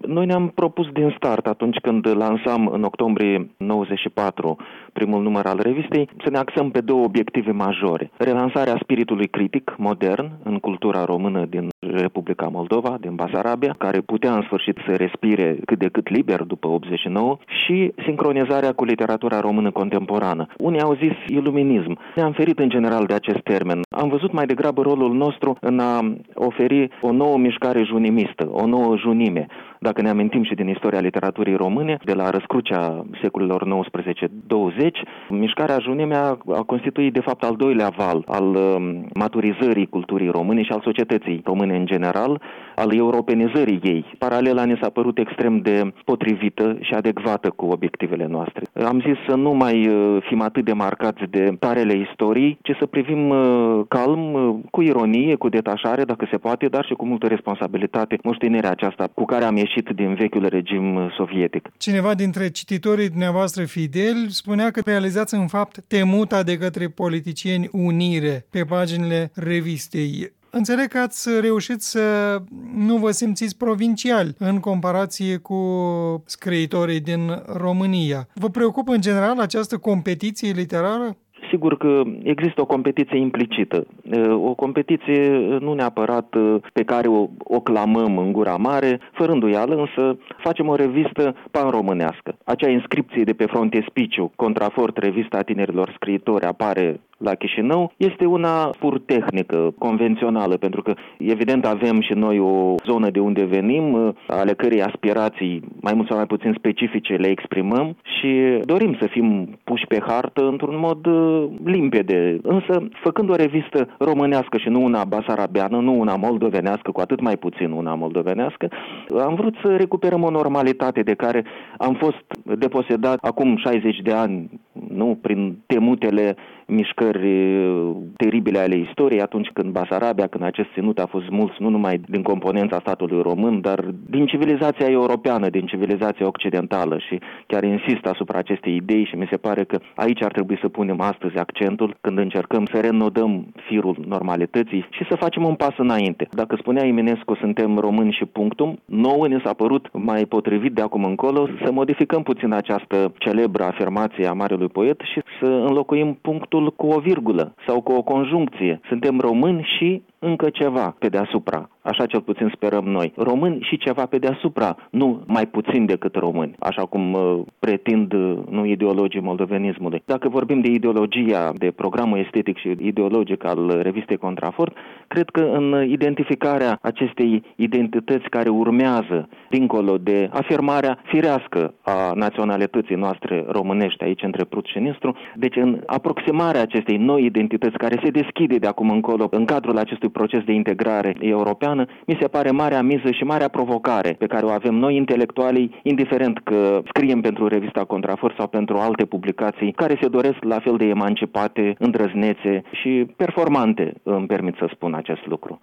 Noi ne-am propus din start, atunci când lansam în octombrie 94 primul număr al revistei, să ne axăm pe două obiective majore. Relansarea spiritului critic modern în cultura română din Republica Moldova, din Basarabia, care putea în sfârșit să respire cât de cât liber după 89, și sincronizarea cu literatura română contemporană. Unii au zis iluminism. Ne-am ferit în general de acest termen. Am văzut mai degrabă rolul nostru în a oferi o nouă mișcare junimistă, o nouă junime. Dacă ne amintim și din istoria literaturii române, de la răscrucea secolelor 19-20, mișcarea junime a constituit de fapt al doilea val al maturizării culturii române și al societății române în general, al europenizării ei. Paralela ne s-a părut extrem de potrivită și adecvată cu obiectivele noastre. Am zis să nu mai fim atât de marcați de tarele istoriei, ci să privim calm, cu ironie, cu detașare, dacă se poate, dar și cu multă responsabilitate moștenirea aceasta cu care am ieșit din vechiul regim sovietic. Cineva dintre cititorii dumneavoastră fideli spunea că realizați în fapt temuta de către politicieni unire pe paginile revistei. Înțeleg că ați reușit să nu vă simțiți provinciali în comparație cu scriitorii din România. Vă preocupă în general această competiție literară? Sigur că există o competiție implicită, o competiție nu neapărat pe care o clamăm în gura mare, fără îndoială, însă facem o revistă pan-românească. Acea inscripție de pe frontespiciu, Contrafort, revista tinerilor scriitori, apare la Chișinău, este una pur tehnică, convențională, pentru că evident avem și noi o zonă de unde venim, ale cărei aspirații mai mult sau mai puțin specifice le exprimăm și dorim să fim puși pe hartă într-un mod limpede. Însă, făcând o revistă românească și nu una basarabeană, nu una moldovenească, cu atât mai puțin una moldovenească, am vrut să recuperăm o normalitate de care am fost deposedat acum 60 de ani, nu, prin temutele mișcări teribile ale istoriei, atunci când Basarabia, când acest ținut a fost smuls nu numai din componența statului român, dar din civilizația europeană, din civilizația occidentală, și chiar insist asupra acestei idei și mi se pare că aici ar trebui să punem astăzi accentul când încercăm să renodăm firul normalității și să facem un pas înainte. Dacă spunea Eminescu, suntem români și punctum, nouă ne s-a părut mai potrivit de acum încolo să modificăm puțin această celebră afirmație a marelui poet și să înlocuim punctul cu o virgulă sau cu o conjuncție. Suntem români și încă ceva pe deasupra. Așa cel puțin sperăm noi. Români și ceva pe deasupra, nu mai puțin decât români, așa cum pretind nu ideologii moldovenismului. Dacă vorbim de ideologia, de programul estetic și ideologic al revistei Contrafort, cred că în identificarea acestei identități care urmează dincolo de afirmarea firească a naționalității noastre românești aici între Prut și Nistru, deci în aproximarea acestei noi identități care se deschide de acum încolo în cadrul acestui proces de integrare europeană, mi se pare marea miză și marea provocare pe care o avem noi intelectualii, indiferent că scriem pentru revista Contrafort sau pentru alte publicații care se doresc la fel de emancipate, îndrăznețe și performante, îmi permit să spun acest lucru.